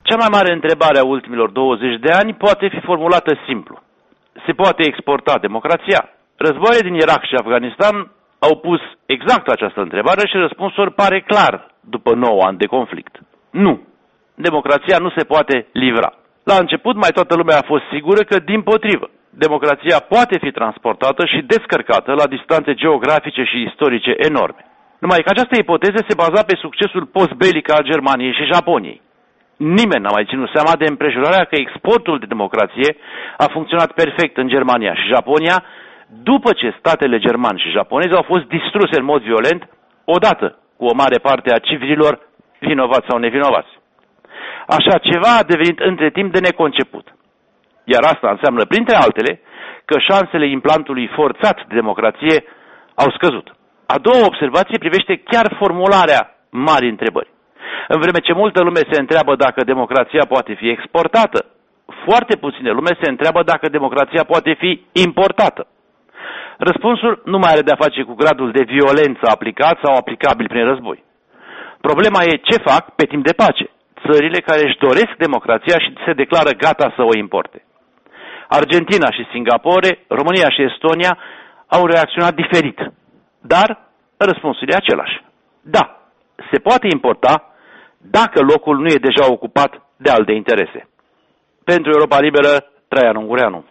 Cea mai mare întrebare a ultimilor 20 de ani poate fi formulată simplu. Se poate exporta democrația? Războaiele din Irak și Afganistan au pus exact această întrebare și răspunsul pare clar după 9 ani de conflict. Nu. Democrația nu se poate livra. La început mai toată lumea a fost sigură că, dimpotrivă, democrația poate fi transportată și descărcată la distanțe geografice și istorice enorme. Numai că această ipoteză se baza pe succesul postbelic al Germaniei și Japoniei. Nimeni n-a mai ținut seama de împrejurarea că exportul de democrație a funcționat perfect în Germania și Japonia, după ce statele germane și japoneze au fost distruse în mod violent, odată cu o mare parte a civililor, vinovați sau nevinovați. Așa ceva a devenit între timp de neconceput. Iar asta înseamnă, printre altele, că șansele implantului forțat de democrație au scăzut. A doua observație privește chiar formularea marii întrebări. În vreme ce multă lume se întreabă dacă democrația poate fi exportată, foarte puține lume se întreabă dacă democrația poate fi importată. Răspunsul nu mai are de-a face cu gradul de violență aplicat sau aplicabil prin război. Problema e ce fac pe timp de pace țările care își doresc democrația și se declară gata să o importe. Argentina și Singapore, România și Estonia au reacționat diferit, dar răspunsul e același. Da, se poate importa dacă locul nu e deja ocupat de alte interese. Pentru Europa Liberă, Traian Ungureanu.